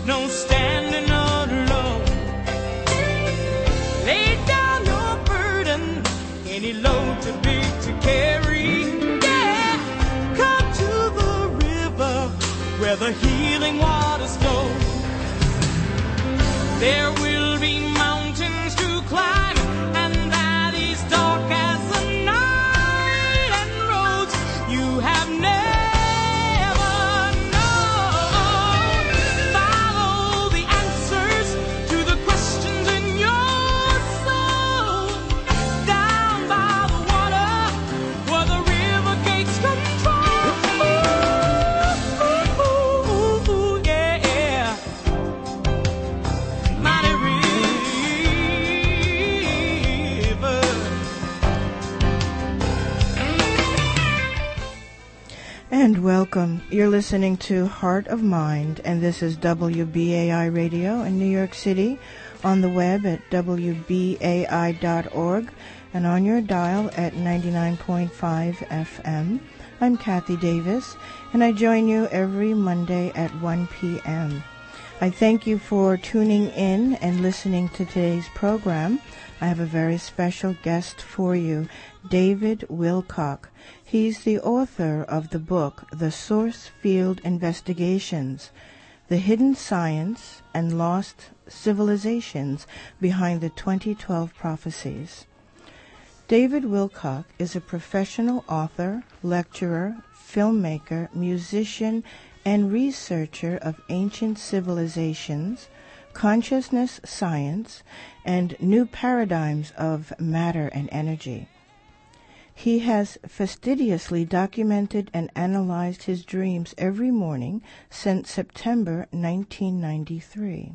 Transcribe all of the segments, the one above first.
no standing alone. Lay down your burden, any load too big to carry. Yeah, come to the river where the healing waters flow. There will be mountains to climb and valleys dark as the night, and roads you have never known. Follow the answers to the questions in your soul. Down by the water where the river gates control. Ooh, yeah. Mighty river. And welcome. You're listening to Heart of Mind, and this is WBAI Radio in New York City, on the web at WBAI.org, and on your dial at 99.5 FM. I'm Kathy Davis, and I join you every Monday at 1 p.m. I thank you for tuning in and listening to today's program. I have a very special guest for you, David Wilcock. He's the author of the book, The Source Field Investigations, The Hidden Science and Lost Civilizations Behind the 2012 Prophecies. David Wilcock is a professional author, lecturer, filmmaker, musician, and researcher of ancient civilizations, consciousness science, and new paradigms of matter and energy. He has fastidiously documented and analyzed his dreams every morning since September 1993.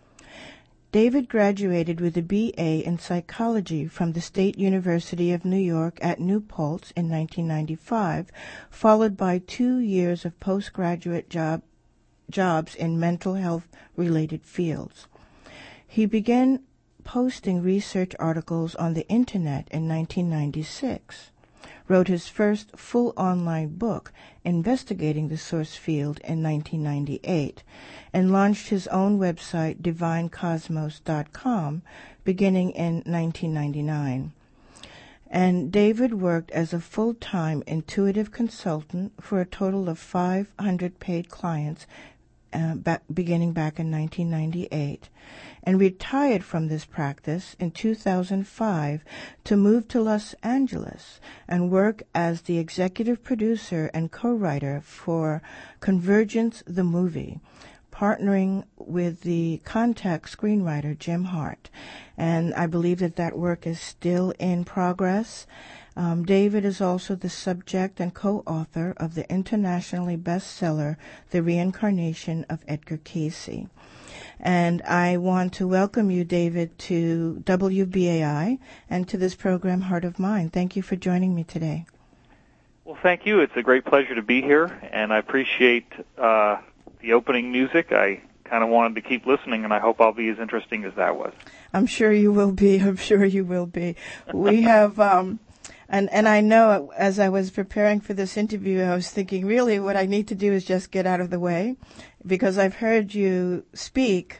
David graduated with a B.A. in psychology from the State University of New York at New Paltz in 1995, followed by 2 years of postgraduate jobs in mental health-related fields. He began posting research articles on the Internet in 1996, wrote his first full online book, Investigating the Source Field, in 1998, and launched his own website, DivineCosmos.com, beginning in 1999. And David worked as a full-time intuitive consultant for a total of 500 paid clients beginning back in 1998, and retired from this practice in 2005 to move to Los Angeles and work as the executive producer and co-writer for Convergence the Movie, partnering with the Contact screenwriter Jim Hart. And I believe that work is still in progress. David is also the subject and co-author of the internationally bestseller, The Reincarnation of Edgar Cayce. And I want to welcome you, David, to WBAI and to this program, Heart of Mind. Thank you for joining me today. Well, thank you. It's a great pleasure to be here, and I appreciate the opening music. I kind of wanted to keep listening, and I hope I'll be as interesting as that was. I'm sure you will be. I'm sure you will be. We have... And I know as I was preparing for this interview, I was thinking, really, what I need to do is just get out of the way, because I've heard you speak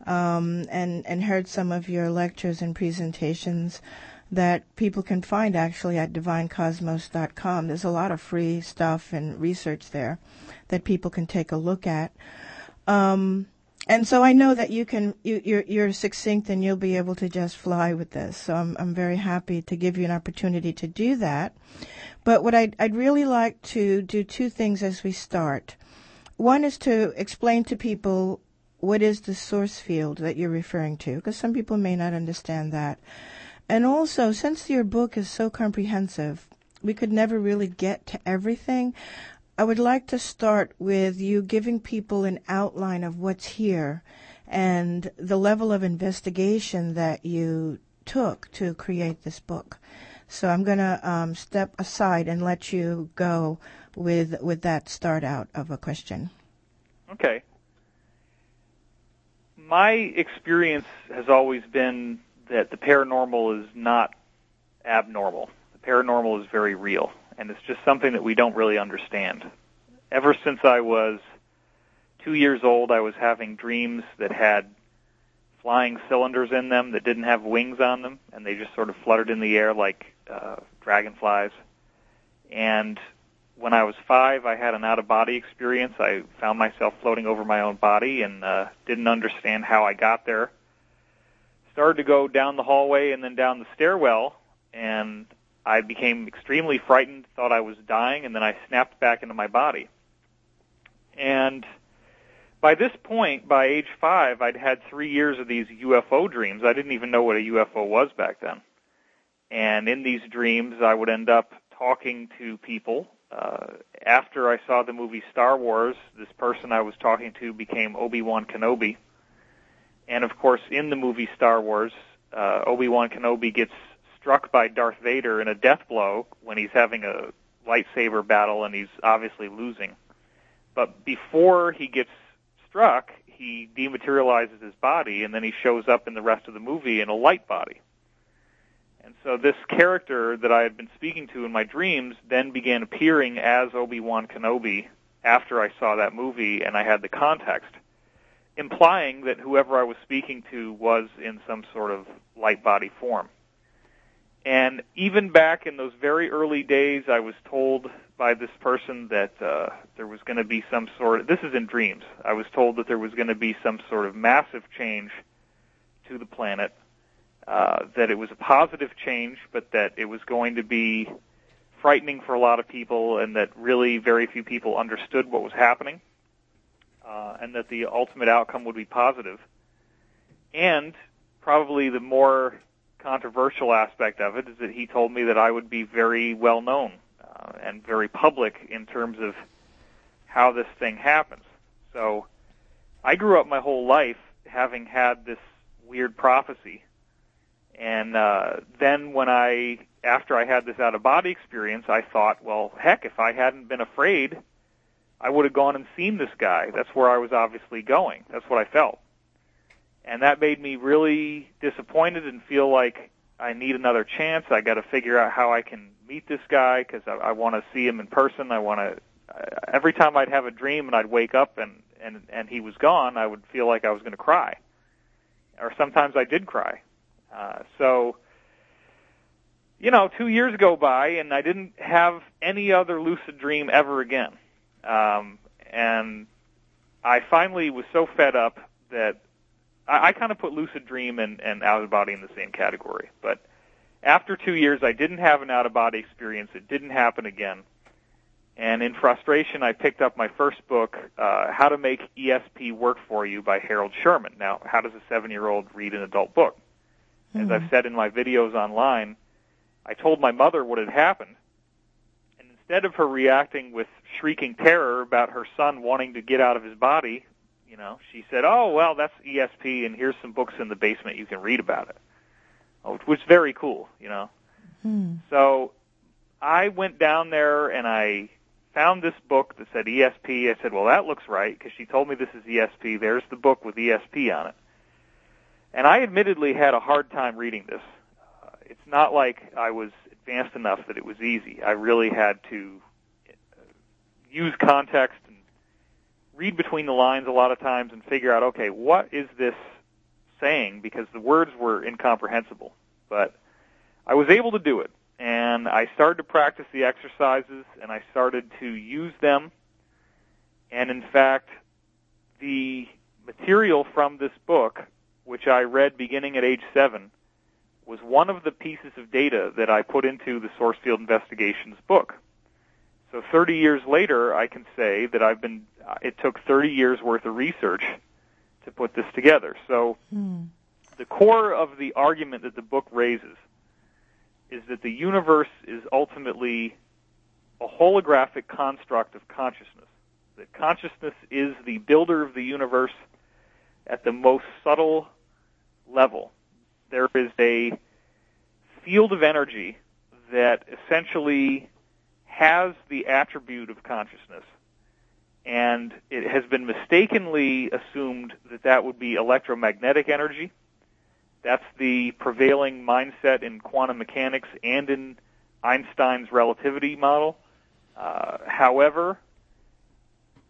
and heard some of your lectures and presentations that people can find actually at DivineCosmos.com. There's a lot of free stuff and research there that people can take a look at. And so I know that you're succinct and you'll be able to just fly with this. So I'm very happy to give you an opportunity to do that. But what I'd really like to do two things as we start. One is to explain to people what is the source field that you're referring to, because some people may not understand that. And also, since your book is so comprehensive, we could never really get to everything. I would like to start with you giving people an outline of what's here and the level of investigation that you took to create this book. So I'm going to step aside and let you go with that start out of a question. Okay. My experience has always been that the paranormal is not abnormal. The paranormal is very real, and it's just something that we don't really understand. Ever since I was 2 years old, I was having dreams that had flying cylinders in them that didn't have wings on them, and they just sort of fluttered in the air like dragonflies. And when I was 5, I had an out-of-body experience. I found myself floating over my own body and didn't understand how I got there. Started to go down the hallway and then down the stairwell, and I became extremely frightened, thought I was dying, and then I snapped back into my body. And by this point, by age 5, I'd had 3 years of these UFO dreams. I didn't even know what a UFO was back then. And in these dreams, I would end up talking to people. After I saw the movie Star Wars, this person I was talking to became Obi-Wan Kenobi. And, of course, in the movie Star Wars, Obi-Wan Kenobi gets struck by Darth Vader in a death blow when he's having a lightsaber battle and he's obviously losing. But before he gets struck, he dematerializes his body, and then he shows up in the rest of the movie in a light body. And so this character that I had been speaking to in my dreams then began appearing as Obi-Wan Kenobi after I saw that movie and I had the context, implying that whoever I was speaking to was in some sort of light body form. And even back in those very early days, I was told by this person that there was going to be some sort of, this is in dreams, I was told that there was going to be some sort of massive change to the planet, that it was a positive change, but that it was going to be frightening for a lot of people and that really very few people understood what was happening, and that the ultimate outcome would be positive. And probably the more controversial aspect of it is that he told me that I would be very well known and very public in terms of how this thing happens. So I grew up my whole life having had this weird prophecy. And then when after I had this out-of-body experience, I thought, well, heck, if I hadn't been afraid, I would have gone and seen this guy. That's where I was obviously going. That's what I felt. And that made me really disappointed and feel like I need another chance. I got to figure out how I can meet this guy because I want to see him in person. I want to. Every time I'd have a dream and I'd wake up and he was gone, I would feel like I was going to cry, or sometimes I did cry. So, 2 years go by and I didn't have any other lucid dream ever again. And I finally was so fed up that I kind of put lucid dream and out-of-body in the same category. But after 2 years, I didn't have an out-of-body experience. It didn't happen again. And in frustration, I picked up my first book, How to Make ESP Work for You by Harold Sherman. Now, how does a 7-year-old read an adult book? As I've said in my videos online, I told my mother what had happened. And instead of her reacting with shrieking terror about her son wanting to get out of his body, she said, oh, well, that's ESP, and here's some books in the basement. You can read about it, which was very cool, So I went down there, and I found this book that said ESP. I said, well, that looks right, because she told me this is ESP. There's the book with ESP on it. And I admittedly had a hard time reading this. It's not like I was advanced enough that it was easy. I really had to use context and read between the lines a lot of times and figure out, okay, what is this saying? Because the words were incomprehensible. But I was able to do it. And I started to practice the exercises, and I started to use them. And in fact, the material from this book, which I read beginning at age 7, was one of the pieces of data that I put into the Source Field Investigations book. So 30 years later, I can say that it took 30 years worth of research to put this together. So the core of the argument that the book raises is that the universe is ultimately a holographic construct of consciousness. That consciousness is the builder of the universe at the most subtle level. There is a field of energy that essentially has the attribute of consciousness, and it has been mistakenly assumed that that would be electromagnetic energy. That's the prevailing mindset in quantum mechanics and in Einstein's relativity model. However,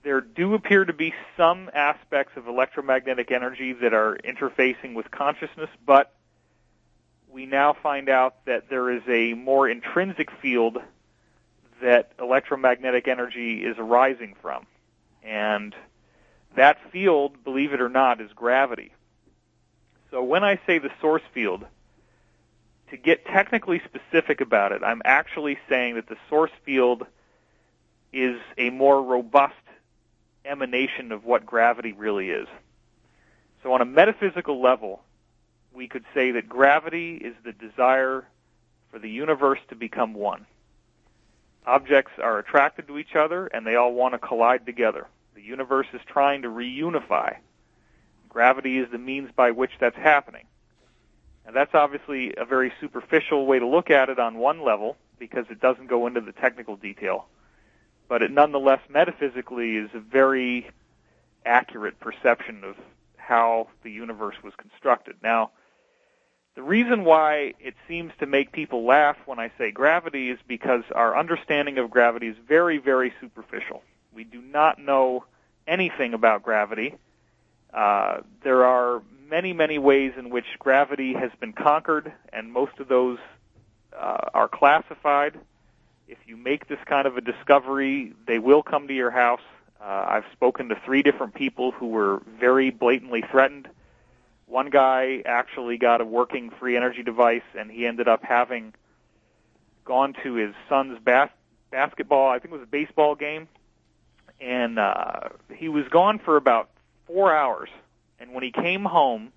there do appear to be some aspects of electromagnetic energy that are interfacing with consciousness, but we now find out that there is a more intrinsic field that electromagnetic energy is arising from. And that field, believe it or not, is gravity. So when I say the source field, to get technically specific about it, I'm actually saying that the source field is a more robust emanation of what gravity really is. So on a metaphysical level, we could say that gravity is the desire for the universe to become one. Objects are attracted to each other, and they all want to collide together. The universe is trying to reunify. Gravity is the means by which that's happening. And that's obviously a very superficial way to look at it on one level, because it doesn't go into the technical detail. But it nonetheless metaphysically is a very accurate perception of how the universe was constructed. Now, the reason why it seems to make people laugh when I say gravity is because our understanding of gravity is very, very superficial. We do not know anything about gravity. There are many, many ways in which gravity has been conquered, and most of those are classified. If you make this kind of a discovery, they will come to your house. I've spoken to 3 different people who were very blatantly threatened. One guy actually got a working free energy device, and he ended up having gone to his son's basketball, I think it was a baseball game, and he was gone for about 4 hours. And when he came home,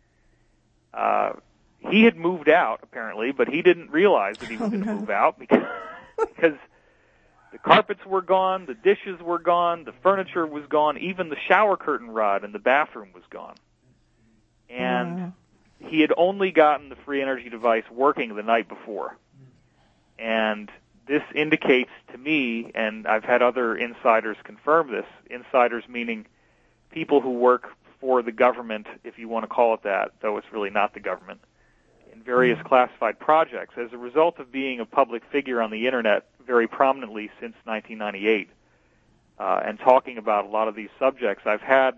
he had moved out, apparently, but he didn't realize that he was going to move out because the carpets were gone, the dishes were gone, the furniture was gone, even the shower curtain rod in the bathroom was gone. And he had only gotten the free energy device working the night before. And this indicates to me, and I've had other insiders confirm this, insiders meaning people who work for the government, if you want to call it that, though it's really not the government, in various classified projects. As a result of being a public figure on the Internet very prominently since 1998 and talking about a lot of these subjects, I've had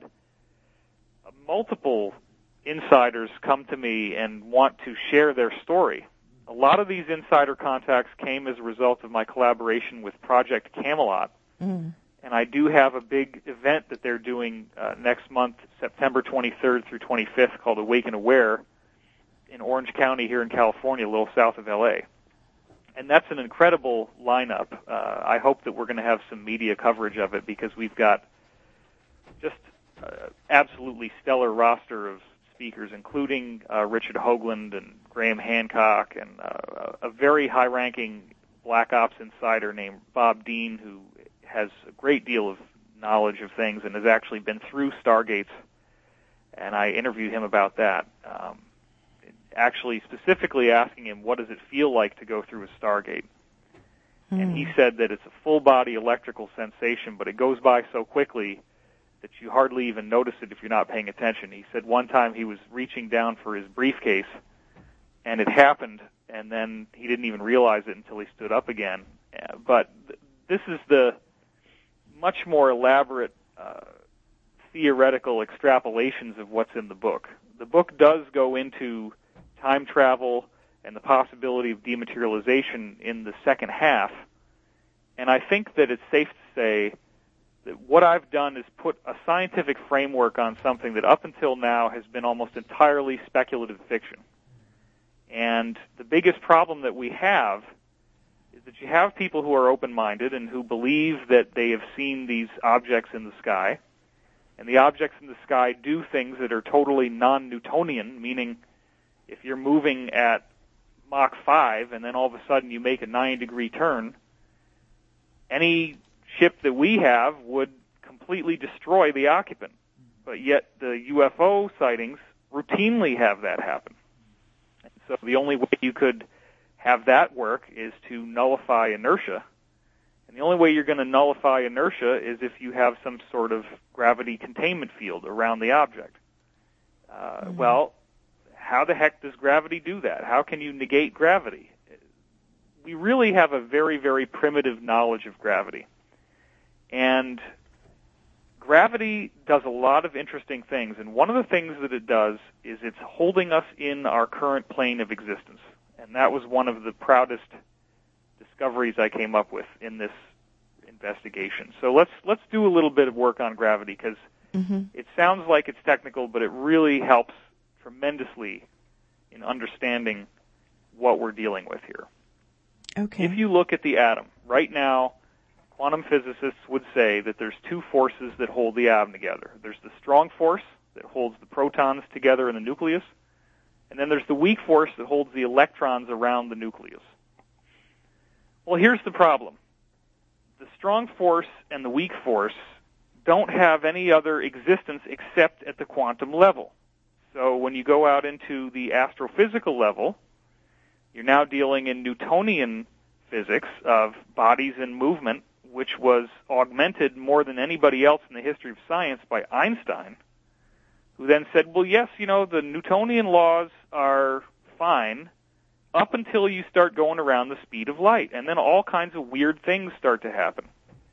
multiple insiders come to me and want to share their story. A lot of these insider contacts came as a result of my collaboration with Project Camelot. And I do have a big event that they're doing next month, September 23rd through 25th, called Awake and Aware in Orange County here in California, a little south of L.A. And that's an incredible lineup. I hope that we're going to have some media coverage of it because we've got just absolutely stellar roster of speakers, including Richard Hoagland and Graham Hancock and a very high-ranking Black Ops insider named Bob Dean, who has a great deal of knowledge of things and has actually been through Stargates, and I interviewed him about that, actually specifically asking him what does it feel like to go through a Stargate. And he said that it's a full-body electrical sensation, but it goes by so quickly that you hardly even notice it if you're not paying attention. He said one time he was reaching down for his briefcase, and it happened, and then he didn't even realize it until he stood up again. But this is the much more elaborate theoretical extrapolations of what's in the book. The book does go into time travel and the possibility of dematerialization in the second half, and I think that it's safe to say that what I've done is put a scientific framework on something that up until now has been almost entirely speculative fiction. And the biggest problem that we have is that you have people who are open-minded and who believe that they have seen these objects in the sky, and the objects in the sky do things that are totally non-Newtonian, meaning if you're moving at Mach 5 and then all of a sudden you make a 9-degree turn, any ship that we have would completely destroy the occupant. But yet the UFO sightings routinely have that happen. So the only way you could have that work is to nullify inertia. And the only way you're going to nullify inertia is if you have some sort of gravity containment field around the object. Well, how the heck does gravity do that? How can you negate gravity? We really have a very, very primitive knowledge of gravity. And gravity does a lot of interesting things, and one of the things that it does is it's holding us in our current plane of existence. And that was one of the proudest discoveries I came up with in this investigation. So let's do a little bit of work on gravity, because it sounds like it's technical, but it really helps tremendously in understanding what we're dealing with here. Okay. If you look at the atom, right now, quantum physicists would say that there's two forces that hold the atom together. There's the strong force that holds the protons together in the nucleus, and then there's the weak force that holds the electrons around the nucleus. Well, here's the problem. The strong force and the weak force don't have any other existence except at the quantum level. So when you go out into the astrophysical level, you're now dealing in Newtonian physics of bodies in movement, which was augmented more than anybody else in the history of science by Einstein, who then said, well, yes, the Newtonian laws are fine up until you start going around the speed of light, and then all kinds of weird things start to happen.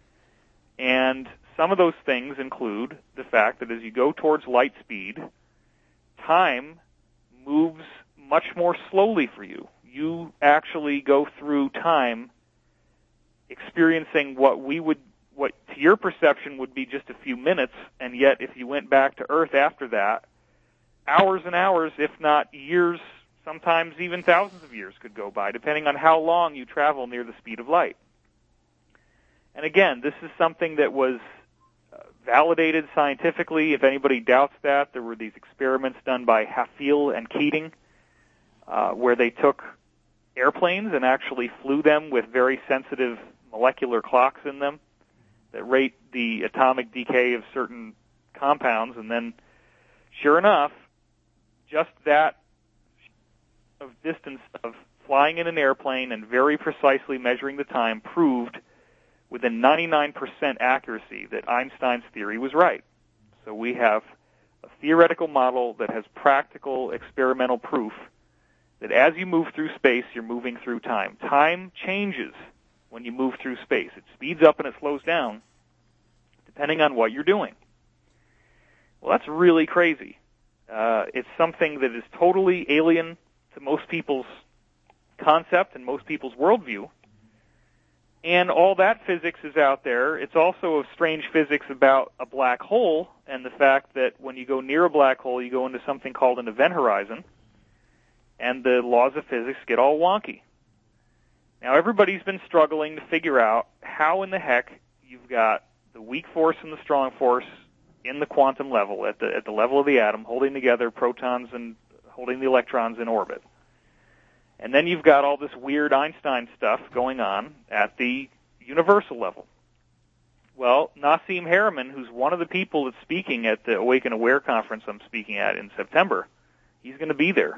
And some of those things include the fact that as you go towards light speed, time moves much more slowly for you. You actually go through time experiencing what to your perception would be just a few minutes, and yet if you went back to Earth after that, hours and hours, if not years, sometimes even thousands of years could go by, depending on how long you travel near the speed of light. And again, this is something that was validated scientifically. If anybody doubts that, there were these experiments done by Hafeel and Keating, where they took airplanes and actually flew them with very sensitive molecular clocks in them that rate the atomic decay of certain compounds, and then, sure enough, just that of distance of flying in an airplane and very precisely measuring the time proved within 99% accuracy that Einstein's theory was right. So we have a theoretical model that has practical experimental proof that as you move through space, you're moving through time. Time changes when you move through space. It speeds up and it slows down depending on what you're doing. Well, that's really crazy. It's something that is totally alien to most people's concept and most people's worldview. And all that physics is out there. It's also a strange physics about a black hole and the fact that when you go near a black hole, you go into something called an event horizon, and the laws of physics get all wonky. Now, everybody's been struggling to figure out how in the heck you've got the weak force and the strong force in the quantum level, at the level of the atom, holding together protons and holding the electrons in orbit. And then you've got all this weird Einstein stuff going on at the universal level. Well, Nassim Haramein, who's one of the people that's speaking at the Awake and Aware conference I'm speaking at in September, he's going to be there.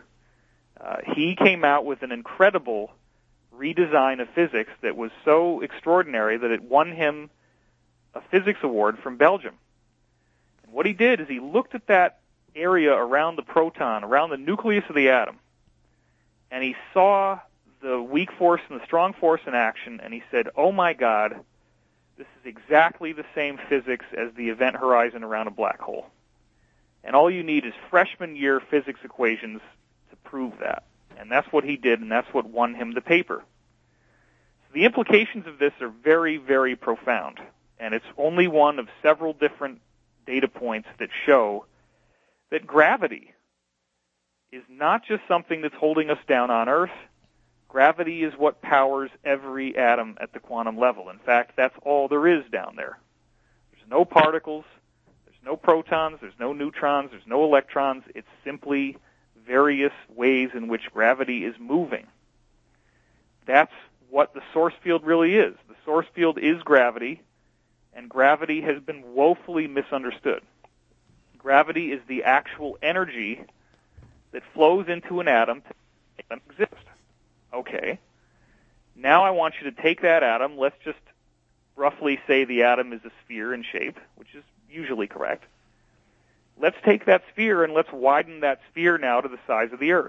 He came out with an incredible redesign of physics that was so extraordinary that it won him a physics award from Belgium. And what he did is he looked at that area around the proton, around the nucleus of the atom, and he saw the weak force and the strong force in action, and he said, oh my God, this is exactly the same physics as the event horizon around a black hole. And all you need is freshman year physics equations to prove that. And that's what he did, and that's what won him the paper. So the implications of this are very, very profound, and it's only one of several different data points that show that gravity is not just something that's holding us down on Earth. Gravity is what powers every atom at the quantum level. In fact, that's all there is down there. There's no particles, there's no protons, there's no neutrons, there's no electrons. It's simply various ways in which gravity is moving. That's what the source field really is. The source field is gravity, and gravity has been woefully misunderstood. Gravity is the actual energy that flows into an atom to make them exist. Okay. Now I want you to take that atom. Let's just roughly say the atom is a sphere in shape, which is usually correct. Let's take that sphere and let's widen that sphere now to the size of the Earth.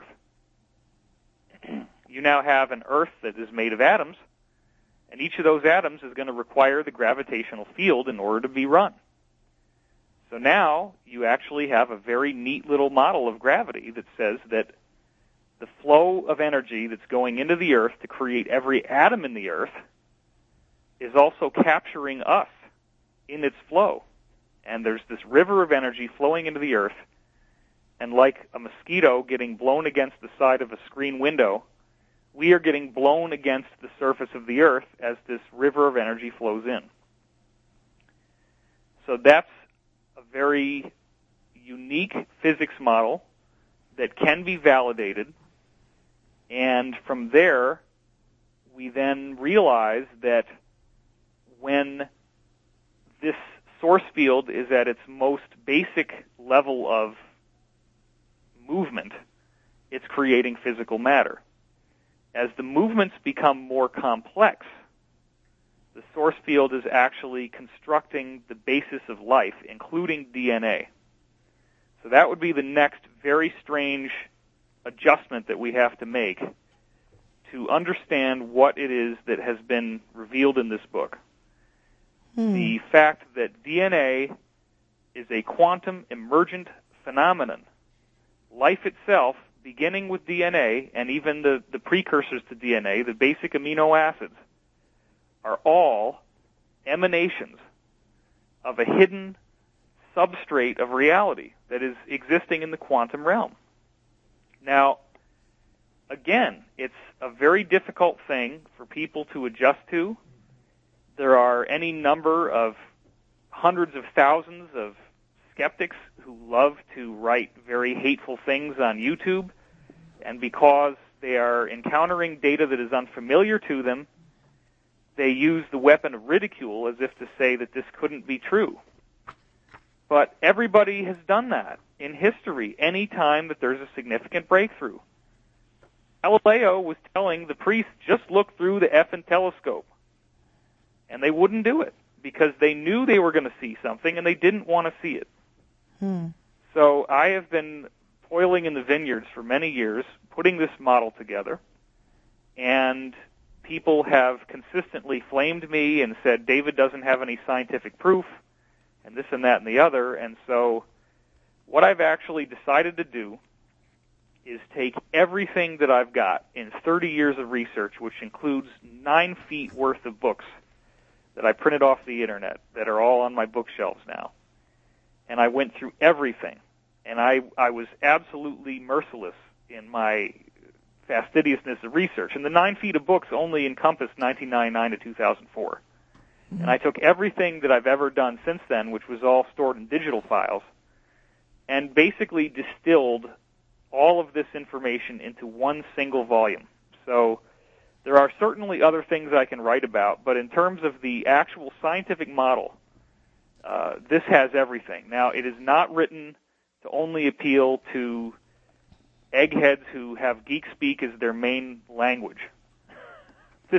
You now have an Earth that is made of atoms, and each of those atoms is going to require the gravitational field in order to be run. So now you actually have a very neat little model of gravity that says that the flow of energy that's going into the Earth to create every atom in the Earth is also capturing us in its flow. And there's this river of energy flowing into the Earth, and like a mosquito getting blown against the side of a screen window, we are getting blown against the surface of the Earth as this river of energy flows in. So that's a very unique physics model that can be validated, and from there, we then realize that when this source field is at its most basic level of movement, it's creating physical matter. As the movements become more complex, the source field is actually constructing the basis of life, including DNA. So that would be the next very strange adjustment that we have to make to understand what it is that has been revealed in this book. The fact that DNA is a quantum emergent phenomenon. Life itself, beginning with DNA, and even the precursors to DNA, the basic amino acids, are all emanations of a hidden substrate of reality that is existing in the quantum realm. Now, again, it's a very difficult thing for people to adjust to. There are any number of hundreds of thousands of skeptics who love to write very hateful things on YouTube, and because they are encountering data that is unfamiliar to them, they use the weapon of ridicule as if to say that this couldn't be true. But everybody has done that in history any time that there's a significant breakthrough. Galileo was telling the priests, just look through the effing telescope. And they wouldn't do it because they knew they were going to see something and they didn't want to see it. So I have been toiling in the vineyards for many years, putting this model together, and people have consistently flamed me and said, David doesn't have any scientific proof, and this and that and the other. And so what I've actually decided to do is take everything that I've got in 30 years of research, which includes 9 feet worth of books that I printed off the internet that are all on my bookshelves now. And I went through everything. And I was absolutely merciless in my fastidiousness of research. And the 9 feet of books only encompassed 1999 to 2004. And I took everything that I've ever done since then, which was all stored in digital files, and basically distilled all of this information into one single volume. So there are certainly other things I can write about, but in terms of the actual scientific model, this has everything. Now, it is not written to only appeal to eggheads who have geek speak as their main language. This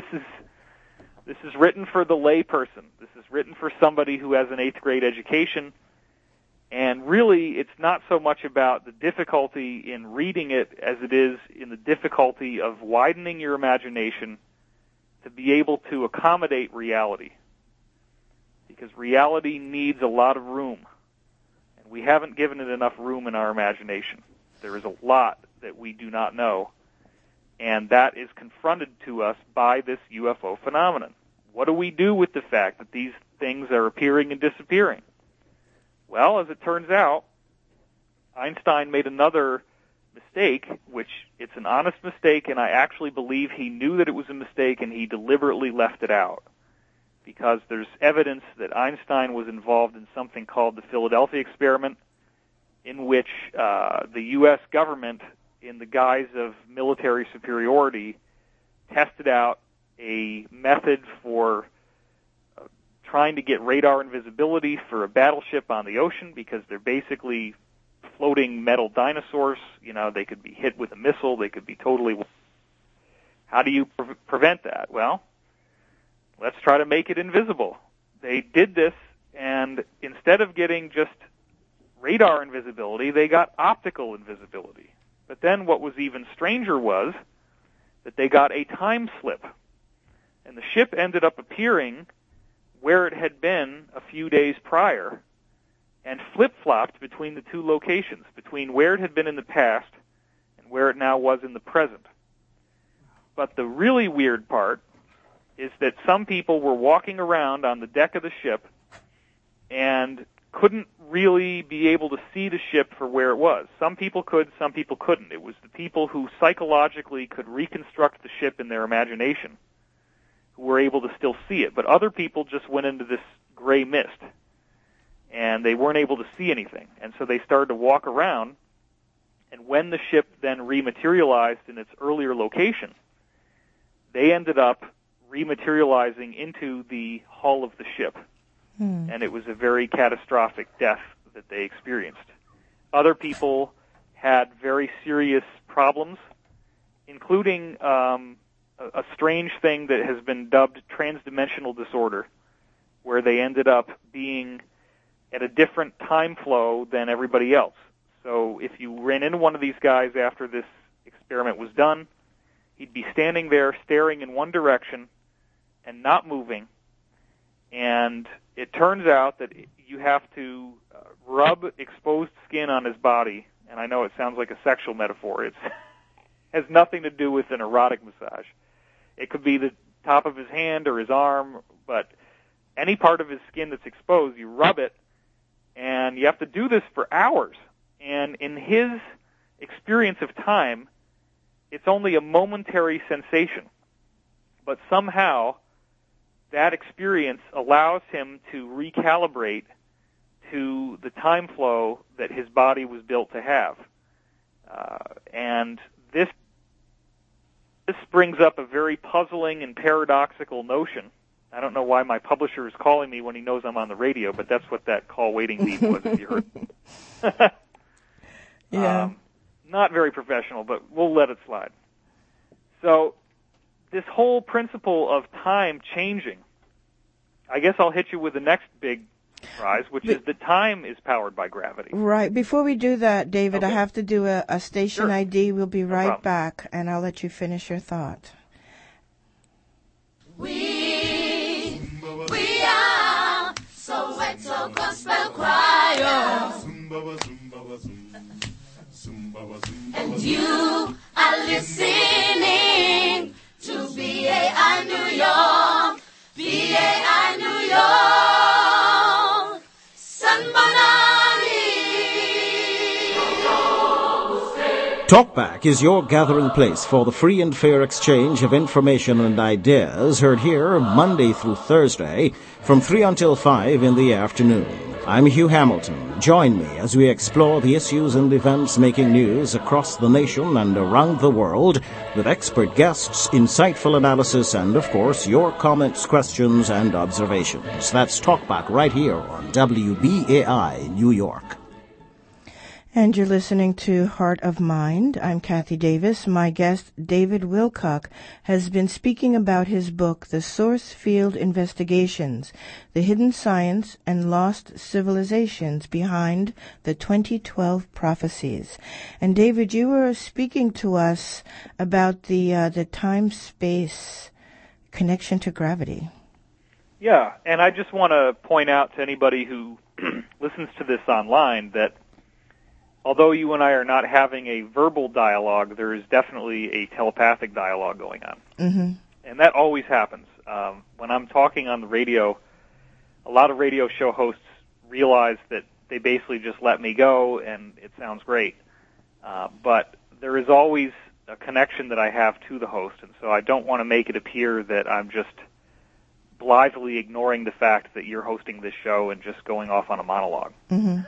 is written for the layperson. This is written for somebody who has an 8th grade education. And really, it's not so much about the difficulty in reading it as it is in the difficulty of widening your imagination to be able to accommodate reality. Because reality needs a lot of room. And we haven't given it enough room in our imagination. There is a lot that we do not know. And that is confronted to us by this UFO phenomenon. What do we do with the fact that these things are appearing and disappearing? Well, as it turns out, Einstein made another mistake, which it's an honest mistake, and I actually believe he knew that it was a mistake and he deliberately left it out. Because there's evidence that Einstein was involved in something called the Philadelphia experiment, in which the U.S. government, in the guise of military superiority, tested out a method for trying to get radar invisibility for a battleship on the ocean, because they're basically floating metal dinosaurs. You know, they could be hit with a missile. They could be totally... How do you prevent that? Well, let's try to make it invisible. They did this, and instead of getting just radar invisibility, they got optical invisibility. But then what was even stranger was that they got a time slip. And the ship ended up appearing where it had been a few days prior. and flip-flopped between the two locations, between where it had been in the past and where it now was in the present. But the really weird part is that some people were walking around on the deck of the ship and couldn't really be able to see the ship for where it was. Some people could, some people couldn't. It was the people who psychologically could reconstruct the ship in their imagination who were able to still see it. But other people just went into this gray mist, and they weren't able to see anything. And so they started to walk around, and when the ship then rematerialized in its earlier location, they ended up rematerializing into the hull of the ship. And it was a very catastrophic death that they experienced. Other people had very serious problems, including a strange thing that has been dubbed transdimensional disorder, where they ended up being at a different time flow than everybody else. So if you ran into one of these guys after this experiment was done, he'd be standing there staring in one direction and not moving. And it turns out that you have to rub exposed skin on his body, and I know it sounds like a sexual metaphor. It has nothing to do with an erotic massage. It could be the top of his hand or his arm, but any part of his skin that's exposed, you rub it, and you have to do this for hours. And in his experience of time, it's only a momentary sensation. But somehow that experience allows him to recalibrate to the time flow that his body was built to have. And this brings up a very puzzling and paradoxical notion. I don't know why my publisher is calling me when he knows I'm on the radio, but that's what that call waiting beep was, if you heard. Yeah. Not very professional, but we'll let it slide. So this whole principle of time changing, I guess I'll hit you with the next big prize, which is that time is powered by gravity. Right. Before we do that, David, Okay. I have to do a station Sure. ID. We'll be right problem. back, and I'll let you finish your thought. We are Soweto Gospel Choir, and you are listening to BAI New York, BAI New York, San Bonani. Talkback is your gathering place for the free and fair exchange of information and ideas, heard here Monday through Thursday from 3 until 5 in the afternoon. I'm Hugh Hamilton. Join me as we explore the issues and events making news across the nation and around the world with expert guests, insightful analysis, and, of course, your comments, questions, and observations. That's Talkback right here on WBAI New York. And you're listening to Heart of Mind. I'm Kathy Davis. My guest, David Wilcock, has been speaking about his book, The Source Field Investigations, The Hidden Science and Lost Civilizations Behind the 2012 Prophecies. And David, you were speaking to us about the time-space connection to gravity. Yeah, and I just want to point out to anybody who listens to this online that although you and I are not having a verbal dialogue, there is definitely a telepathic dialogue going on. Mm-hmm. And that always happens. When I'm talking on the radio, a lot of radio show hosts realize that they basically just let me go and it sounds great. But there is always a connection that I have to the host, and so I don't want to make it appear that I'm just blithely ignoring the fact that you're hosting this show and just going off on a monologue. Mm-hmm.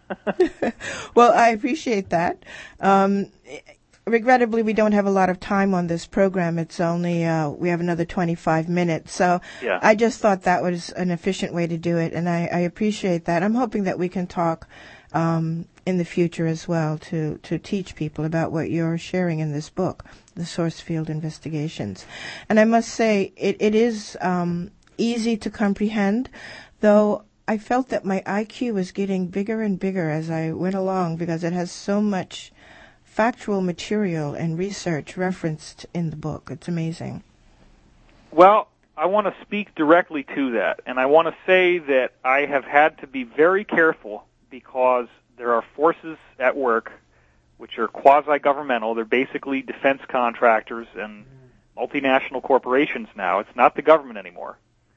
Well, I appreciate that. Regrettably, we don't have a lot of time on this program. It's only, we have another 25 minutes. So Yeah. I just thought that was an efficient way to do it, and I appreciate that. I'm hoping that we can talk in the future as well to teach people about what you're sharing in this book, The Source Field Investigations. And I must say, it is easy to comprehend, though I felt that my IQ was getting bigger and bigger as I went along because it has so much factual material and research referenced in the book. It's amazing. Well, I want to speak directly to that, and I want to say that I have had to be very careful because there are forces at work which are quasi-governmental. They're basically defense contractors and multinational corporations now. It's not the government anymore.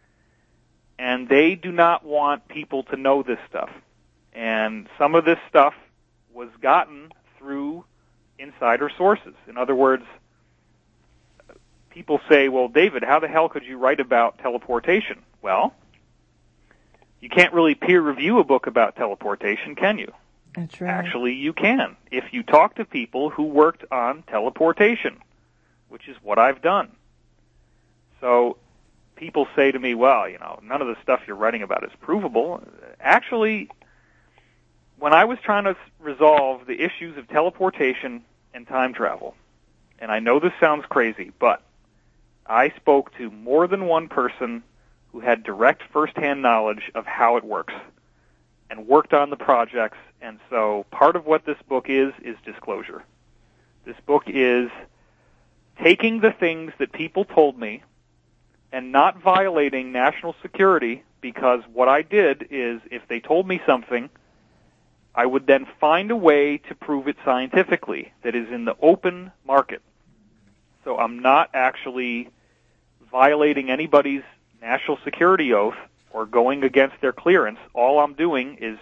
And they do not want people to know this stuff. And some of this stuff was gotten through insider sources. In other words, people say, well, David, how the hell could you write about teleportation? Well, you can't really peer review a book about teleportation, can you? That's right. Actually, you can, if you talk to people who worked on teleportation, which is what I've done. So people say to me, well, none of the stuff you're writing about is provable. Actually, when I was trying to resolve the issues of teleportation and time travel, and I know this sounds crazy, but I spoke to more than one person who had direct first-hand knowledge of how it works and worked on the projects. And so part of what this book is disclosure. This book is taking the things that people told me and not violating national security, because what I did is if they told me something, I would then find a way to prove it scientifically that is in the open market. So I'm not actually violating anybody's national security oath or going against their clearance. All I'm doing is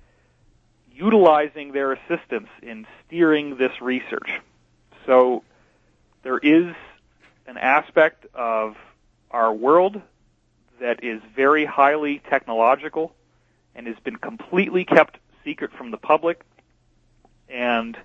utilizing their assistance in steering this research. So there is an aspect of our world that is very highly technological and has been completely kept secret from the public. And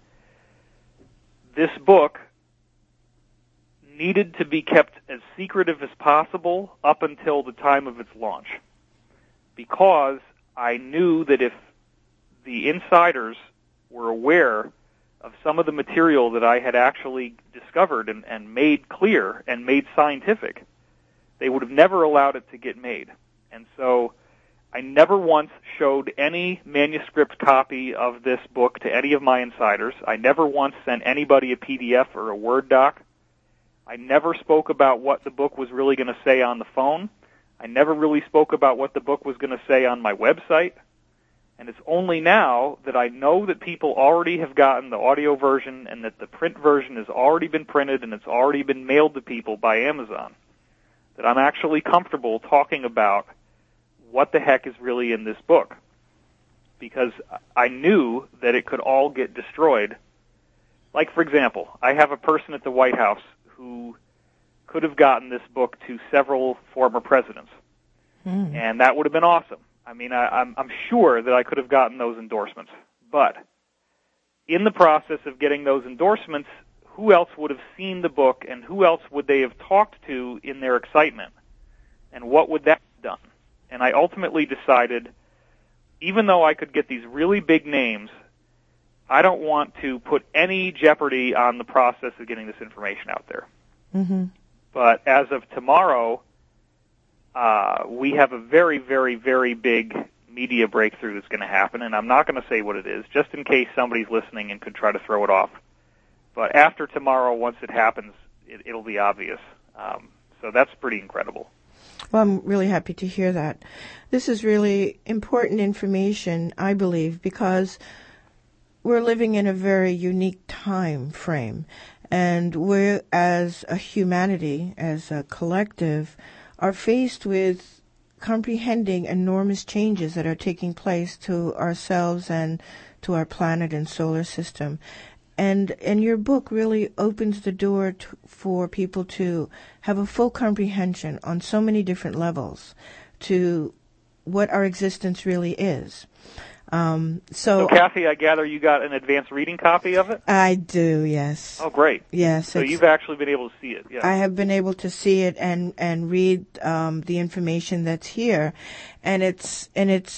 this book needed to be kept as secretive as possible up until the time of its launch, because I knew that if the insiders were aware of some of the material that I had actually discovered and made clear and made scientific, they would have never allowed it to get made. And so I never once showed any manuscript copy of this book to any of my insiders. I never once sent anybody a PDF or a Word doc. I never spoke about what the book was really going to say on the phone. I never really spoke about what the book was going to say on my website. And it's only now that I know that people already have gotten the audio version and that the print version has already been printed and it's already been mailed to people by Amazon, that I'm actually comfortable talking about what the heck is really in this book. Because I knew that it could all get destroyed. Like, for example, I have a person at the White House who could have gotten this book to several former presidents. And that would have been awesome. I mean, I'm sure that I could have gotten those endorsements. But in the process of getting those endorsements, who else would have seen the book and who else would they have talked to in their excitement? And what would that have done? And I ultimately decided, even though I could get these really big names, I don't want to put any jeopardy on the process of getting this information out there. Mm-hmm. But as of tomorrow, we have a very, very, very big media breakthrough that's going to happen, and I'm not going to say what it is, just in case somebody's listening and could try to throw it off. But after tomorrow, once it happens, it'll be obvious. So that's pretty incredible. Well, I'm really happy to hear that. This is really important information, I believe, because we're living in a very unique time frame, and we, as a humanity, as a collective, are faced with comprehending enormous changes that are taking place to ourselves and to our planet and solar system. And your book really opens the door for people to have a full comprehension on so many different levels to what our existence really is. So Kathy, I gather you got an advanced reading copy of it? I do, yes. Oh, great. Yes. So you've actually been able to see it. Yeah. I have been able to see it and read the information that's here, and it's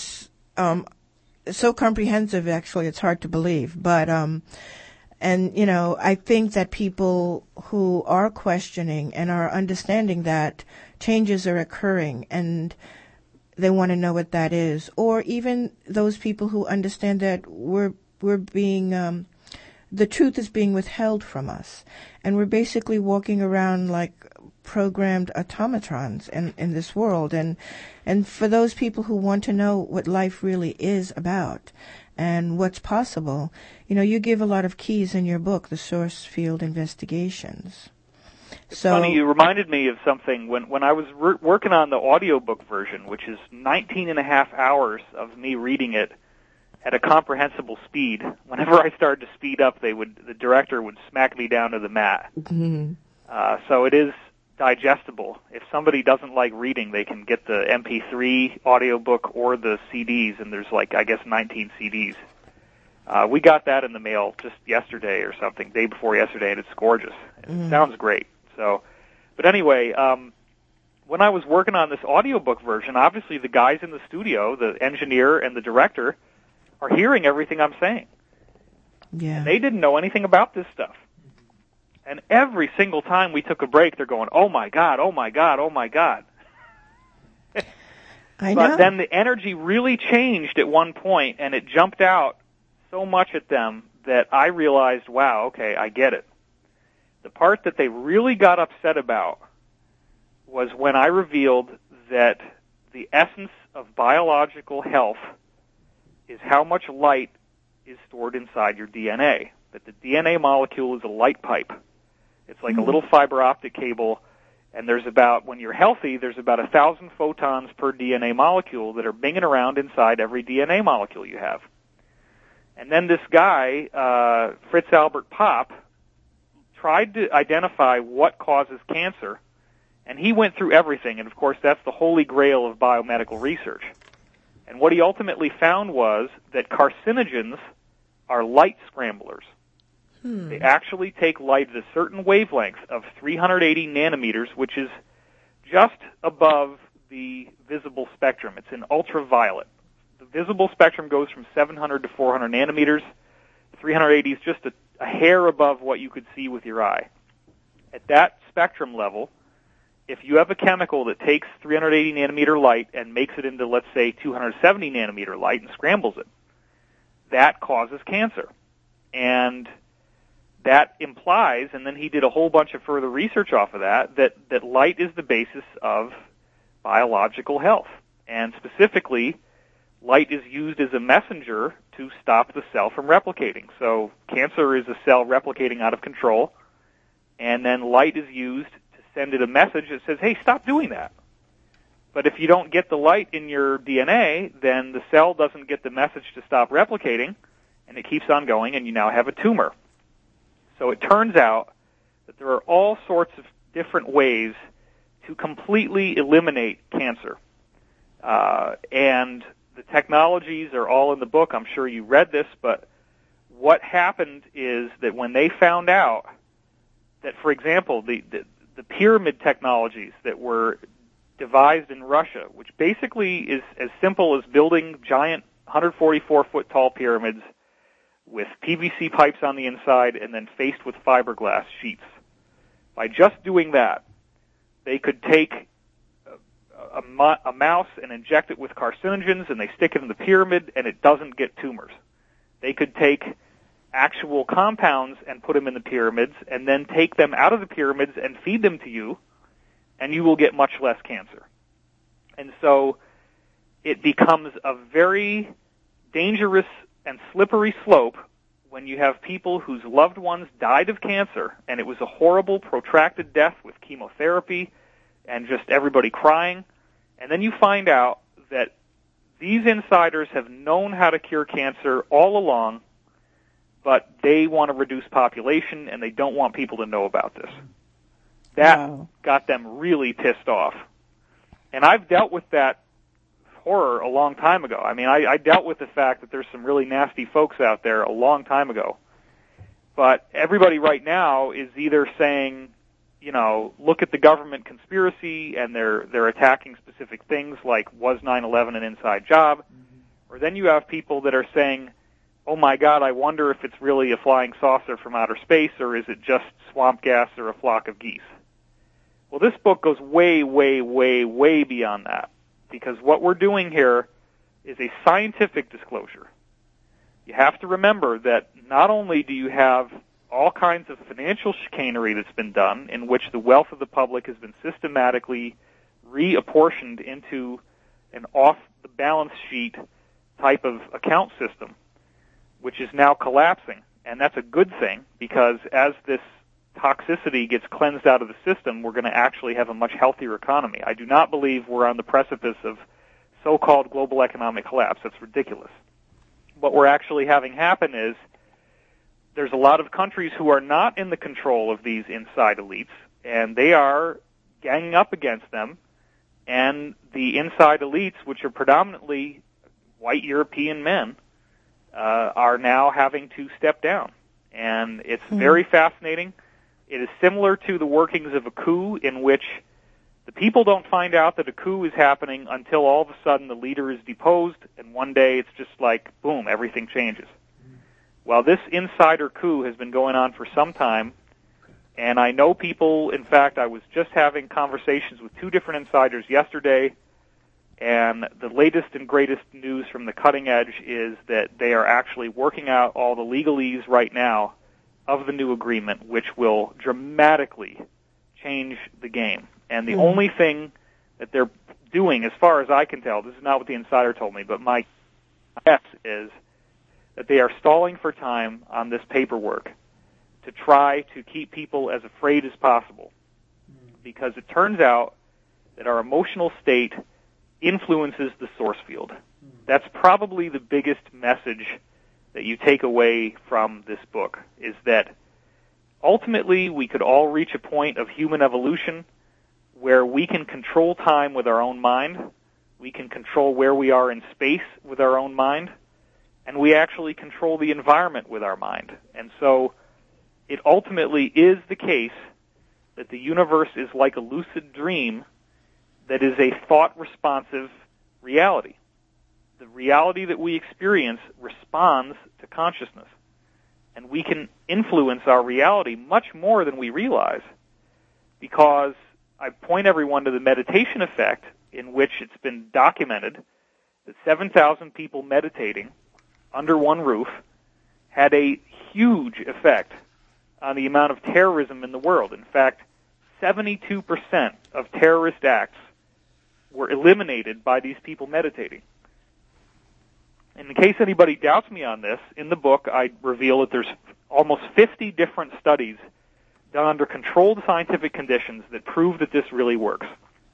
so comprehensive. Actually, it's hard to believe. But and I think that people who are questioning and are understanding that changes are occurring and they want to know what that is, or even those people who understand that we're being the truth is being withheld from us, and we're basically walking around like programmed automatons in this world. And for those people who want to know what life really is about and what's possible. You know, you give a lot of keys in your book, The Source Field Investigations. It's funny, you reminded me of something when I was working on the audiobook version, which is 19 and a half hours of me reading it at a comprehensible speed. Whenever I started to speed up, the director would smack me down to the mat. Mm-hmm. So it is digestible. If somebody doesn't like reading, they can get the MP3 audiobook or the CDs, and there's 19 CDs. We got that in the mail just yesterday or something, day before yesterday, and it's gorgeous. It sounds great. So, but anyway, when I was working on this audiobook version, obviously the guys in the studio, the engineer and the director, are hearing everything I'm saying. Yeah. And they didn't know anything about this stuff. And every single time we took a break, they're going, "Oh my God, oh my God, oh my God." I know. But then the energy really changed at one point, and it jumped out so much at them that I realized, wow, okay, I get it. The part that they really got upset about was when I revealed that the essence of biological health is how much light is stored inside your DNA. That the DNA molecule is a light pipe. It's like a little fiber optic cable, and when you're healthy, there's about 1,000 photons per DNA molecule that are binging around inside every DNA molecule you have. And then this guy, Fritz Albert Popp, tried to identify what causes cancer, and he went through everything, and of course that's the holy grail of biomedical research. And what he ultimately found was that carcinogens are light scramblers. They actually take light at a certain wavelength of 380 nanometers, which is just above the visible spectrum. It's in ultraviolet. The visible spectrum goes from 700 to 400 nanometers. 380 is just a hair above what you could see with your eye. At that spectrum level, if you have a chemical that takes 380 nanometer light and makes it into, let's say, 270 nanometer light and scrambles it, that causes cancer. And that implies, and then he did a whole bunch of further research off of that light is the basis of biological health. And specifically, light is used as a messenger to stop the cell from replicating. So cancer is a cell replicating out of control, and then light is used to send it a message that says, hey, stop doing that. But if you don't get the light in your DNA, then the cell doesn't get the message to stop replicating, and it keeps on going, and you now have a tumor. So it turns out that there are all sorts of different ways to completely eliminate cancer. And the technologies are all in the book. I'm sure you read this, but what happened is that when they found out that, for example, the pyramid technologies that were devised in Russia, which basically is as simple as building giant 144-foot tall pyramids with PVC pipes on the inside and then faced with fiberglass sheets. By just doing that, they could take a mouse and inject it with carcinogens, and they stick it in the pyramid, and it doesn't get tumors. They could take actual compounds and put them in the pyramids, and then take them out of the pyramids and feed them to you, and you will get much less cancer. And so it becomes a very dangerous and slippery slope when you have people whose loved ones died of cancer, and it was a horrible, protracted death with chemotherapy and just everybody crying. And then you find out that these insiders have known how to cure cancer all along, but they want to reduce population, and they don't want people to know about this. That got them really pissed off. And I've dealt with that horror a long time ago. I mean, I dealt with the fact that there's some really nasty folks out there a long time ago. But everybody right now is either saying, you know, look at the government conspiracy, and they're attacking specific things like, was 9/11 an inside job? Or then you have people that are saying, oh my God, I wonder if it's really a flying saucer from outer space, or is it just swamp gas or a flock of geese? Well, this book goes way, way, way, way beyond that, because what we're doing here is a scientific disclosure. You have to remember that not only do you have all kinds of financial chicanery that's been done, in which the wealth of the public has been systematically reapportioned into an off-the-balance sheet type of account system, which is now collapsing. And that's a good thing, because as this toxicity gets cleansed out of the system, we're going to actually have a much healthier economy. I do not believe we're on the precipice of so-called global economic collapse. That's ridiculous. What we're actually having happen is there's a lot of countries who are not in the control of these inside elites, and they are ganging up against them, and the inside elites, which are predominantly white European men, are now having to step down. And it's very fascinating. It is similar to the workings of a coup, in which the people don't find out that a coup is happening until all of a sudden the leader is deposed, and one day it's just like, boom, everything changes. Well, this insider coup has been going on for some time, and I know people. In fact, I was just having conversations with two different insiders yesterday, and the latest and greatest news from the cutting edge is that they are actually working out all the legalese right now of the new agreement, which will dramatically change the game. And the only thing that they're doing, as far as I can tell, this is not what the insider told me, but my guess is that they are stalling for time on this paperwork to try to keep people as afraid as possible. Because it turns out that our emotional state influences the source field. That's probably the biggest message that you take away from this book, is that ultimately we could all reach a point of human evolution where we can control time with our own mind, we can control where we are in space with our own mind, and we actually control the environment with our mind. And so it ultimately is the case that the universe is like a lucid dream that is a thought-responsive reality. The reality that we experience responds to consciousness. And we can influence our reality much more than we realize, because I point everyone to the meditation effect, in which it's been documented that 7,000 people meditating under one roof had a huge effect on the amount of terrorism in the world. In fact, 72% of terrorist acts were eliminated by these people meditating. And in case anybody doubts me on this, in the book I reveal that there's almost 50 different studies done under controlled scientific conditions that prove that this really works.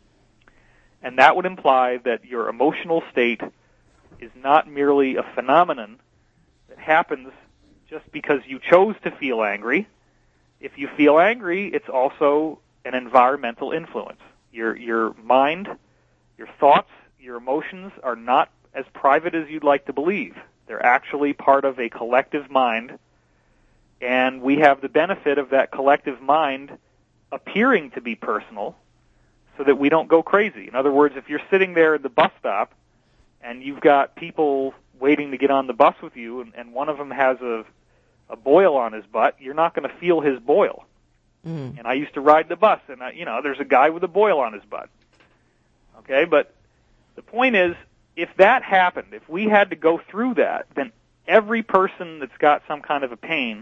And that would imply that your emotional state is not merely a phenomenon that happens just because you chose to feel angry. If you feel angry, it's also an environmental influence. Your mind, your thoughts, your emotions are not as private as you'd like to believe. They're actually part of a collective mind, and we have the benefit of that collective mind appearing to be personal so that we don't go crazy. In other words, if you're sitting there at the bus stop and you've got people waiting to get on the bus with you, and one of them has a boil on his butt, you're not going to feel his boil. And I used to ride the bus, and there's a guy with a boil on his butt. Okay, but the point is, if that happened, if we had to go through that, then every person that's got some kind of a pain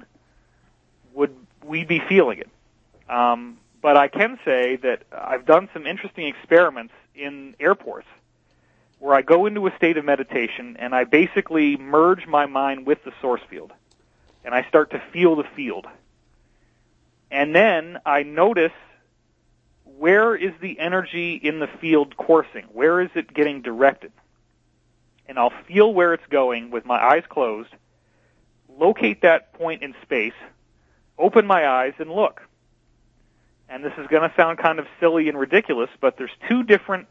we'd be feeling it. But I can say that I've done some interesting experiments in airports where I go into a state of meditation and I basically merge my mind with the source field, and I start to feel the field. And then I notice, where is the energy in the field coursing? Where is it getting directed? And I'll feel where it's going with my eyes closed, locate that point in space, open my eyes, and look. And this is going to sound kind of silly and ridiculous, but there's two different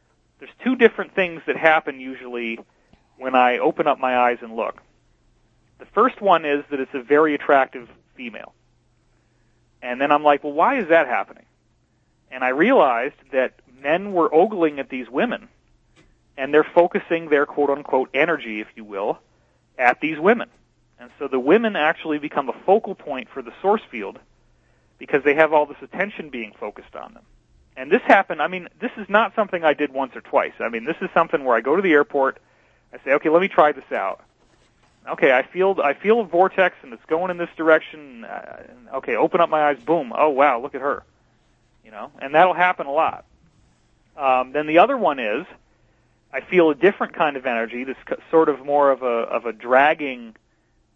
things that happen usually when I open up my eyes and look. The first one is that it's a very attractive female. And then I'm like, well, why is that happening? And I realized that men were ogling at these women, and they're focusing their quote-unquote energy, if you will, at these women. And so the women actually become a focal point for the source field because they have all this attention being focused on them. And this happened, this is not something I did once or twice. This is something where I go to the airport, I say, okay, let me try this out. Okay, I feel a vortex, and it's going in this direction. Okay, open up my eyes, boom. Oh, wow, look at her. And that'll happen a lot. Then the other one is, I feel a different kind of energy, this sort of more of a dragging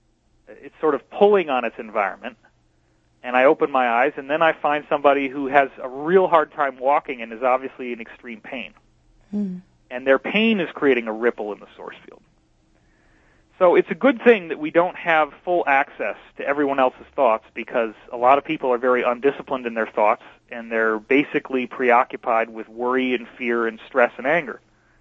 it's sort of pulling on its environment, and I open my eyes, and then I find somebody who has a real hard time walking and is obviously in extreme pain. And their pain is creating a ripple in the source field. So it's a good thing that we don't have full access to everyone else's thoughts, because a lot of people are very undisciplined in their thoughts, and they're basically preoccupied with worry and fear and stress and anger.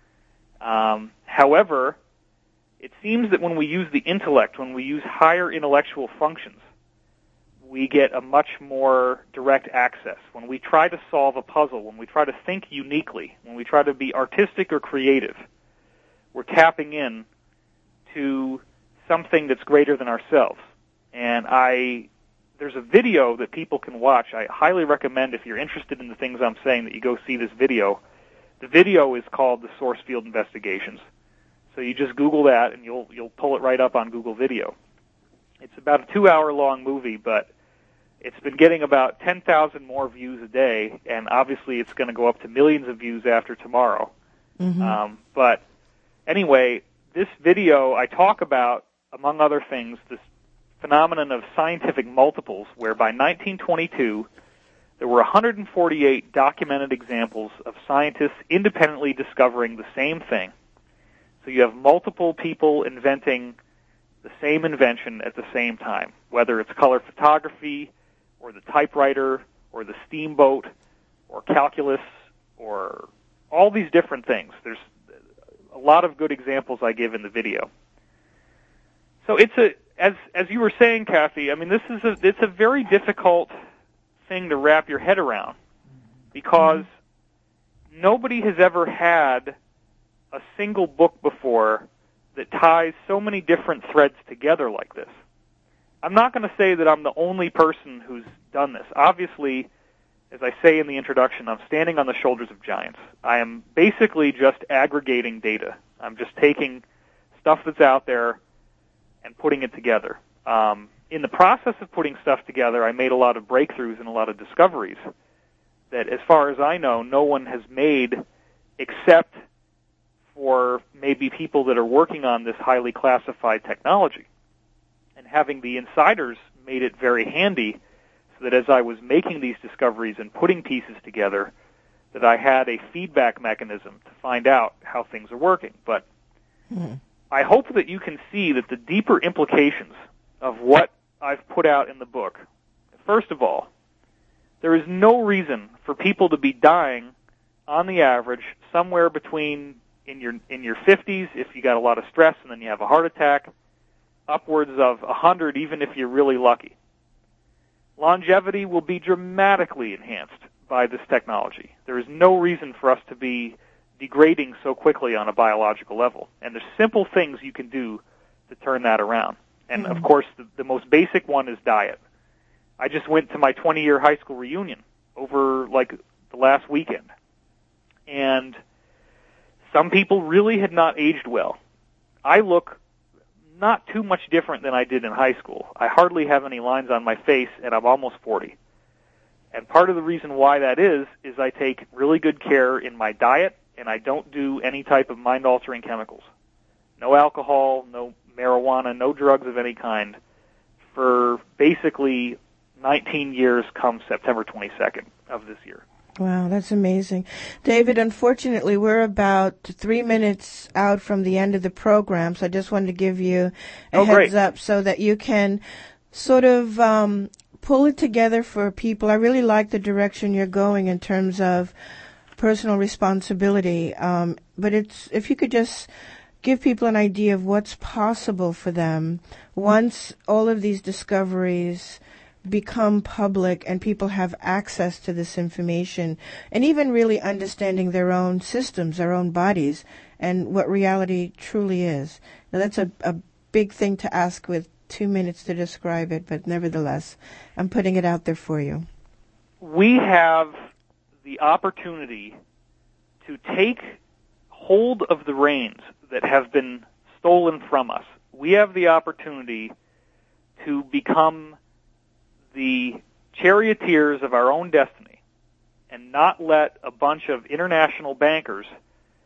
However, it seems that when we use the intellect, when we use higher intellectual functions, we get a much more direct access. When we try to solve a puzzle, when we try to think uniquely, when we try to be artistic or creative, we're tapping in to something that's greater than ourselves. And there's a video that people can watch. I highly recommend, if you're interested in the things I'm saying, that you go see this video. The video is called The Source Field Investigations. So you just Google that, and you'll pull it right up on Google Video. It's about a 2-hour-long movie, but it's been getting about 10,000 more views a day, and obviously it's going to go up to millions of views after tomorrow. But anyway, this video, I talk about, among other things, this phenomenon of scientific multiples, where by 1922, there were 148 documented examples of scientists independently discovering the same thing. So you have multiple people inventing the same invention at the same time, whether it's color photography, or the typewriter, or the steamboat, or calculus, or all these different things. There's a lot of good examples I give in the video. So as you were saying, Kathy, I mean, it's a very difficult thing to wrap your head around, because nobody has ever had a single book before that ties so many different threads together like this. I'm not going to say that I'm the only person who's done this. Obviously, as I say in the introduction, I'm standing on the shoulders of giants. I am basically just aggregating data. I'm just taking stuff that's out there and putting it together. In the process of putting stuff together, I made a lot of breakthroughs and a lot of discoveries that, as far as I know, no one has made except for maybe people that are working on this highly classified technology. And having the insiders made it very handy, so that as I was making these discoveries and putting pieces together, that I had a feedback mechanism to find out how things are working. But I hope that you can see that the deeper implications of what I've put out in the book, first of all, there is no reason for people to be dying on the average somewhere between in your 50s if you got a lot of stress and then you have a heart attack, upwards of 100 even if you're really lucky. Longevity will be dramatically enhanced by this technology. There is no reason for us to be degrading so quickly on a biological level. And there's simple things you can do to turn that around. And, of course, the most basic one is diet. I just went to my 20-year high school reunion over, the last weekend. And some people really had not aged well. I look not too much different than I did in high school. I hardly have any lines on my face, and I'm almost 40. And part of the reason why that is I take really good care in my diet, and I don't do any type of mind-altering chemicals. No alcohol, no marijuana, no drugs of any kind for basically 19 years come September 22nd of this year. Wow, that's amazing. David, unfortunately, we're about 3 minutes out from the end of the program, so I just wanted to give you a heads up so that you can sort of pull it together for people. I really like the direction you're going in terms of personal responsibility, but if you could just give people an idea of what's possible for them once all of these discoveries become public and people have access to this information, and even really understanding their own systems, their own bodies, and what reality truly is. Now, that's a big thing to ask with 2 minutes to describe it, but nevertheless, I'm putting it out there for you. We have the opportunity to take hold of the reins that have been stolen from us. We have the opportunity to become the charioteers of our own destiny and not let a bunch of international bankers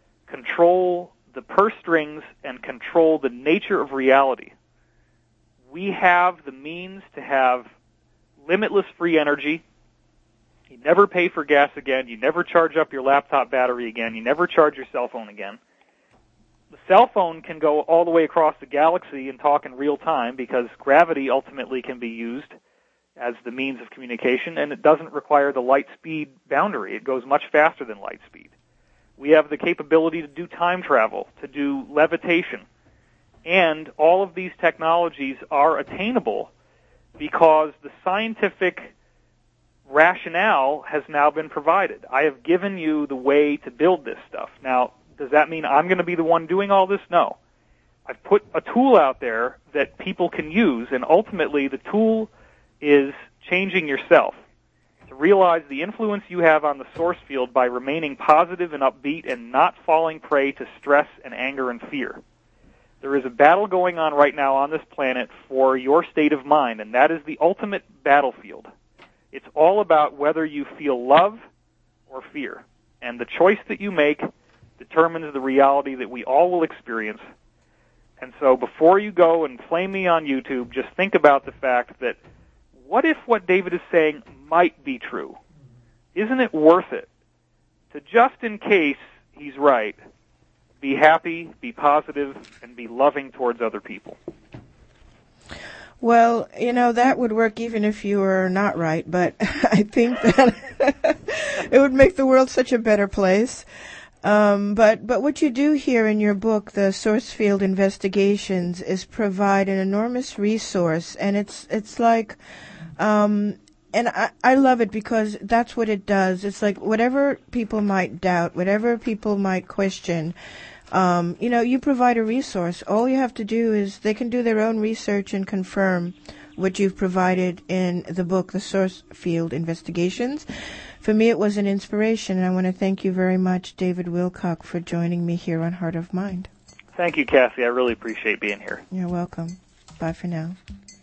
control the purse strings and control the nature of reality. we have the means to have limitless free energy. You never pay for gas again. You never charge up your laptop battery again. You never charge your cell phone again. The cell phone can go all the way across the galaxy and talk in real time because gravity ultimately can be used as the means of communication, and it doesn't require the light speed boundary. It goes much faster than light speed. We have the capability to do time travel, to do levitation, and all of these technologies are attainable because the scientific rationale has now been provided. I have given you the way to build this stuff. Now, does that mean I'm going to be the one doing all this? No. I've put a tool out there that people can use, and ultimately the tool is changing yourself to realize the influence you have on the source field by remaining positive and upbeat and not falling prey to stress and anger and fear. There is a battle going on right now on this planet for your state of mind, and that is the ultimate battlefield. It's all about whether you feel love or fear. And the choice that you make determines the reality that we all will experience. And so before you go and flame me on YouTube, just think about the fact that what if what David is saying might be true? Isn't it worth it to, just in case he's right, be happy, be positive, and be loving towards other people? Well, that would work even if you were not right, but I think that it would make the world such a better place. But what you do here in your book, The Source Field Investigations, is provide an enormous resource, and it's like, and I love it because that's what it does. It's like whatever people might doubt, whatever people might question, you provide a resource. All you have to do is they can do their own research and confirm what you've provided in the book, The Source Field Investigations. For me, it was an inspiration, and I want to thank you very much, David Wilcock, for joining me here on Heart of Mind. Thank you, Cassie. I really appreciate being here. You're welcome. Bye for now.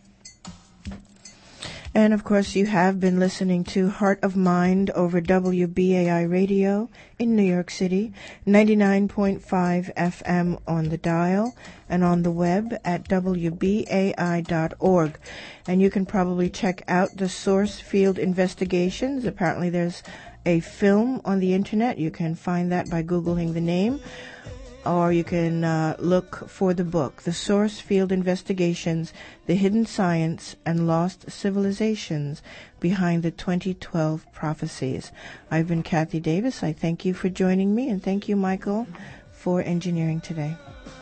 And, of course, you have been listening to Heart of Mind over WBAI Radio in New York City, 99.5 FM on the dial, and on the web at WBAI.org. And you can probably check out the Source Field Investigations. Apparently there's a film on the Internet. You can find that by Googling the name. Or you can look for the book, The Source Field Investigations, The Hidden Science and Lost Civilizations Behind the 2012 Prophecies. I've been Kathy Davis. I thank you for joining me, and thank you, Michael, for engineering today.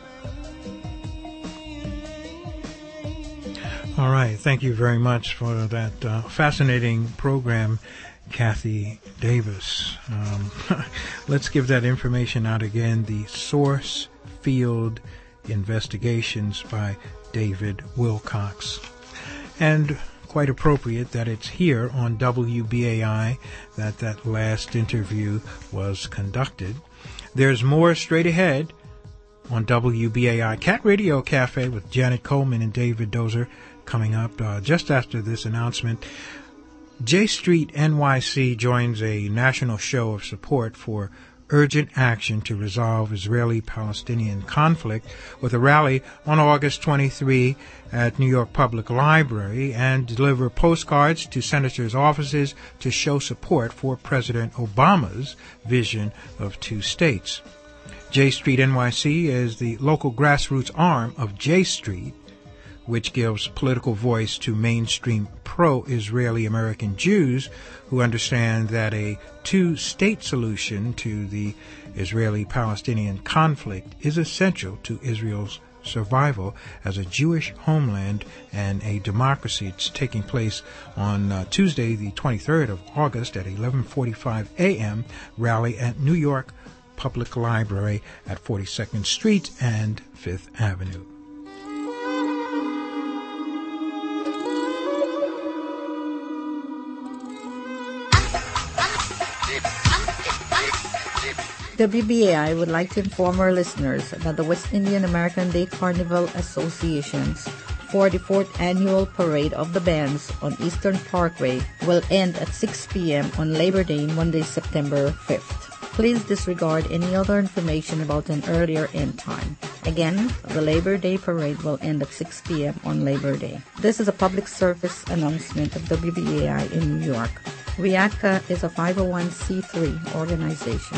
All right. Thank you very much for that fascinating program, Kathy Davis. Let's give that information out again. The Source Field Investigations by David Wilcox. And quite appropriate that it's here on WBAI that last interview was conducted. There's more straight ahead on WBAI Cat Radio Cafe with Janet Coleman and David Dozer coming up just after this announcement. J Street NYC joins a national show of support for urgent action to resolve Israeli-Palestinian conflict with a rally on August 23 at New York Public Library and deliver postcards to senators' offices to show support for President Obama's vision of two states. J Street NYC is the local grassroots arm of J Street, which gives political voice to mainstream pro-Israeli American Jews who understand that a two-state solution to the Israeli-Palestinian conflict is essential to Israel's survival as a Jewish homeland and a democracy. It's taking place on Tuesday, the 23rd of August at 11:45 a.m. rally at New York Public Library at 42nd Street and 5th Avenue. WBAI would like to inform our listeners that the West Indian American Day Carnival Association's 44th Annual Parade of the Bands on Eastern Parkway will end at 6 p.m. on Labor Day, Monday, September 5th. Please disregard any other information about an earlier end time. Again, the Labor Day Parade will end at 6 p.m. on Labor Day. This is a public service announcement of WBAI in New York. WIATCA is a 501c3 organization.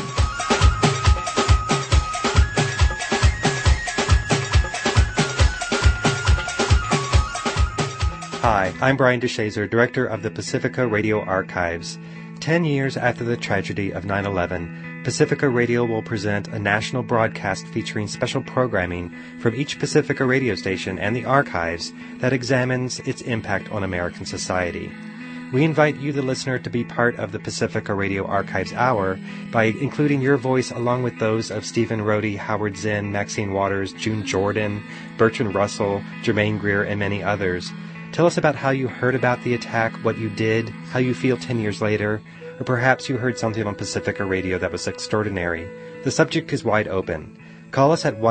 Hi, I'm Brian DeShazer, Director of the Pacifica Radio Archives. 10 years after the tragedy of 9/11, Pacifica Radio will present a national broadcast featuring special programming from each Pacifica radio station and the archives that examines its impact on American society. We invite you, the listener, to be part of the Pacifica Radio Archives Hour by including your voice along with those of Stephen Rohde, Howard Zinn, Maxine Waters, June Jordan, Bertrand Russell, Germaine Greer, and many others. Tell us about how you heard about the attack, what you did, how you feel 10 years later, or perhaps you heard something on Pacifica Radio that was extraordinary. The subject is wide open. Call us at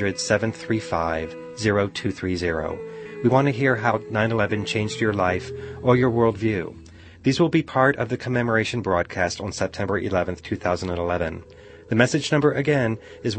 1-800-735-0230. We want to hear how 9/11 changed your life or your worldview. These will be part of the commemoration broadcast on September 11th, 2011. The message number again is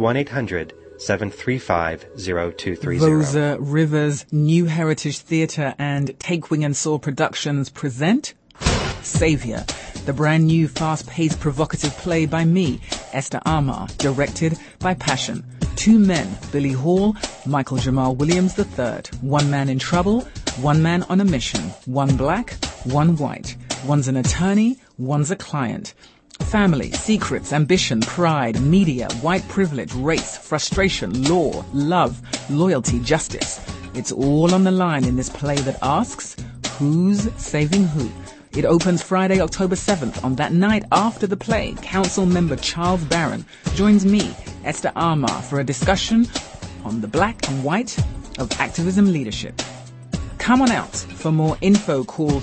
1-800-735-0230. Rosa Rivers New Heritage Theatre and Take Wing and Soar Productions present Savior, the brand new fast-paced provocative play by me, Esther Amar, directed by Passion. Two men, Billy Hall, Michael Jamal Williams III. One man in trouble, one man on a mission. One black, one white. One's an attorney, one's a client. Family, secrets, ambition, pride, media, white privilege, race, frustration, law, love, loyalty, justice. It's all on the line in this play that asks, who's saving who? It opens Friday, October 7th. On that night after the play, Council Member Charles Barron joins me, Esther Amar, for a discussion on the black and white of activism leadership. Come on out. For more info, call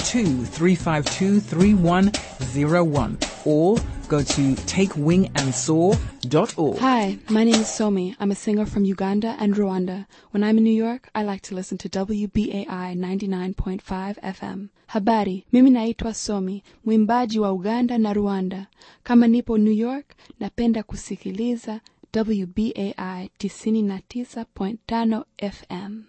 212-352-3101 or go to takewingandsoar.org. Hi, my name is Somi. I'm a singer from Uganda and Rwanda. When I'm in New York, I like to listen to WBAI 99.5 FM. Habari, mimi naitwa Somi, mwimbaji wa Uganda na Rwanda. Kama nipo New York, napenda kusikiliza WBAI 99.5 FM.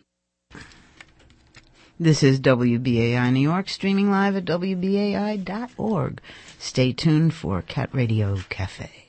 This is WBAI New York, streaming live at WBAI.org. Stay tuned for Cat Radio Cafe.